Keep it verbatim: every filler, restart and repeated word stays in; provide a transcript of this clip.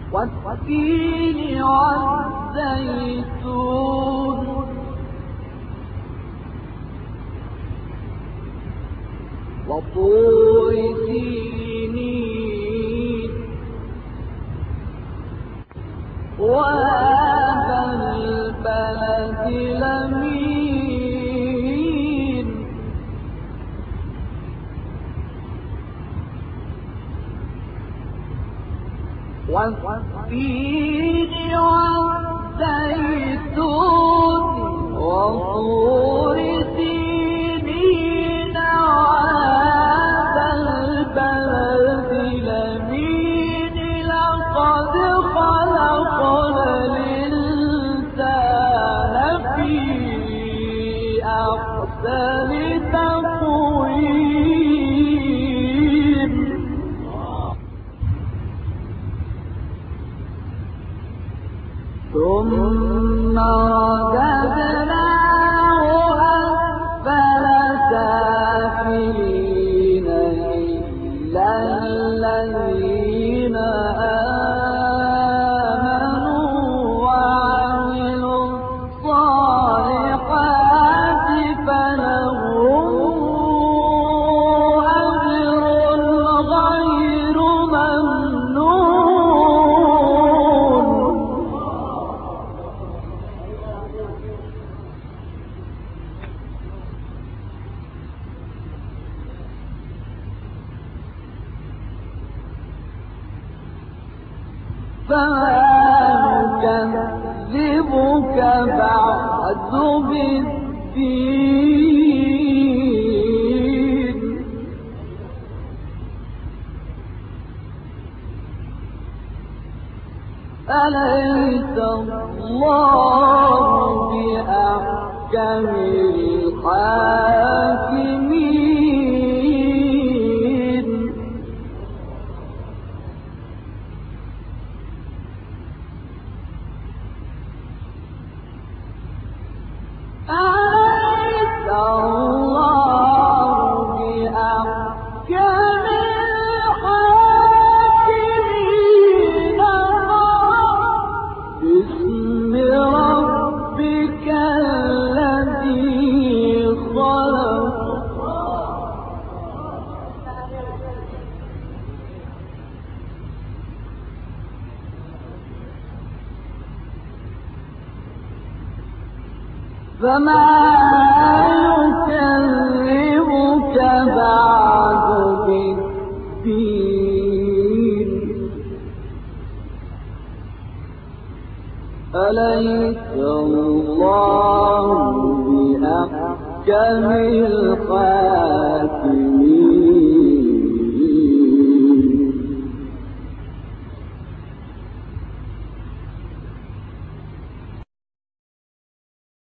والتين والزيتون وطور سينين وهذا البلد الأمين والتين والزيتون وطور سينين وهذا البلد الأمين لقد خلقنا الإنسان في أحسن تقويم ثم رددناه أسفل سافلين إلا الذين آمنوا وعملوا الصالحات فلهم أجر غير ممنون. فما نكذبك بعد بالدين أليس الله بأحكم الحاكمين. أليس الله بأحكم الحاكمين. باسم ربك الذي خلق فما يكذبك بعد بالدين أليس الله بأحكم الحاكمين.